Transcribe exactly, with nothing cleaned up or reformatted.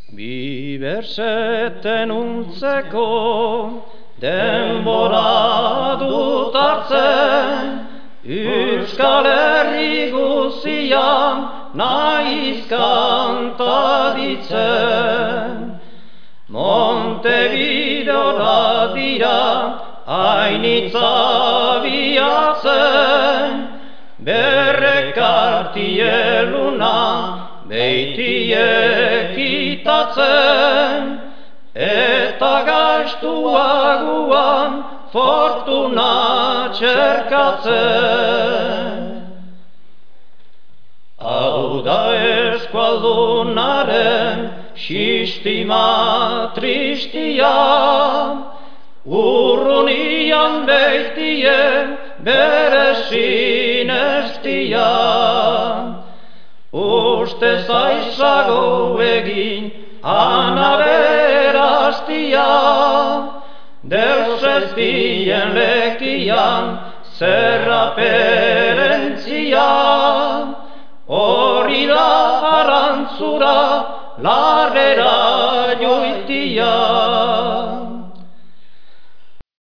Bi berseten untzeko denbora dut hartzen, Euskal Herri guzian naiz kanta ditzen. Montevidora dira hainitza biatzen, berrekartie luna beitie kitatzen, eta gaiztuaguan fortuna txerkatzen. Hau da eskualdunaren sistema tristia, urrunian beitie bere sinestia. Uste zaizago egin anaberastia, deus ez dien lekian zerraperentzia, hori da arantzura larrera joitia.